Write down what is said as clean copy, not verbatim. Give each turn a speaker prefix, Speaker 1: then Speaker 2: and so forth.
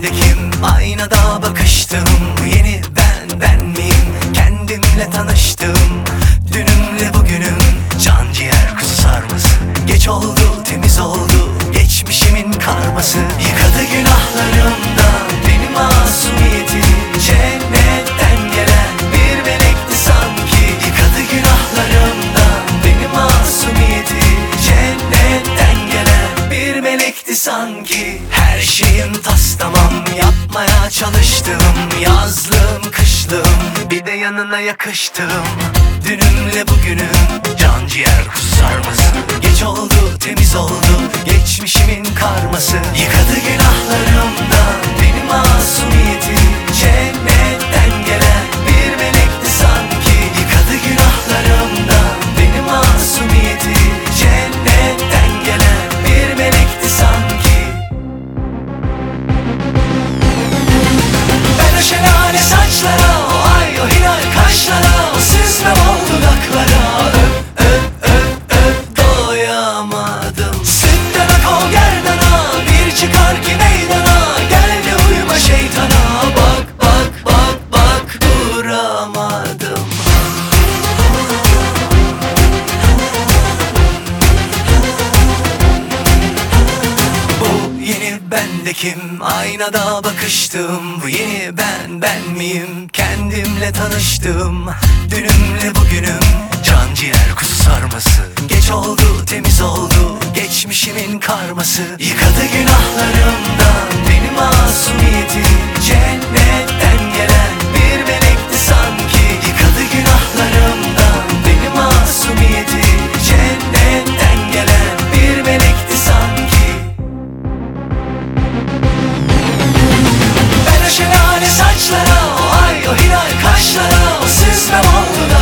Speaker 1: bendekim, aynada bakıştım. Bu yeni ben miyim? Kendimle tanıştım. Dünümle bugünüm, can ciğer kuzu sarması. Geç oldu, temiz oldu, geçmişimin karması. Yıkadı günahlarımdan beni masumiyetim. Cennetten gelen bir melekti sanki. Yıkadı günahlarımdan beni masumiyetim. Cennetten gelen bir melekti sanki. Her şeyim tas tamam, yapmaya çalıştım. Yazlım kışlım, bir de yanına yakıştım. Dünümle bugünüm, can ciğer kuzu sarması. Geç oldu, temiz oldu, geçmişimin karması. Yıkadı günahlarımdan beni masumiyetim. Cennetten gelen bir melekti sanki. Yıkadı günahlarımdan beni masumiyetim. Cennetten gelen bir melekti sanki. Ben o şelale saçlara, o ay o hilal kaşlara, o süzme bol dudaklara öp öp öp öp doyamadım. Sütten ak o gerdana, bir çıkar ki meydana. Gel de uyuma şeytana, bak bak bak bak duramadım. Bu yeni bendekim, aynada bakıştım. Bu yeni ben miyim? Kendimle tanıştım. Dünümle bugünüm, can ciğer kuzu sarması. Geç oldu, temiz oldu, geçmişimin karması. Yıkadı günahlarımdan beni masumiyetim. Cennetten gelen bir melekti sanki. Yıkadı günahlarımdan beni masumiyetim. Cennetten gelen bir melekti sanki. Ben o şelale saçlara, o ay o hilal kaşlara, o süzme bol dudaklara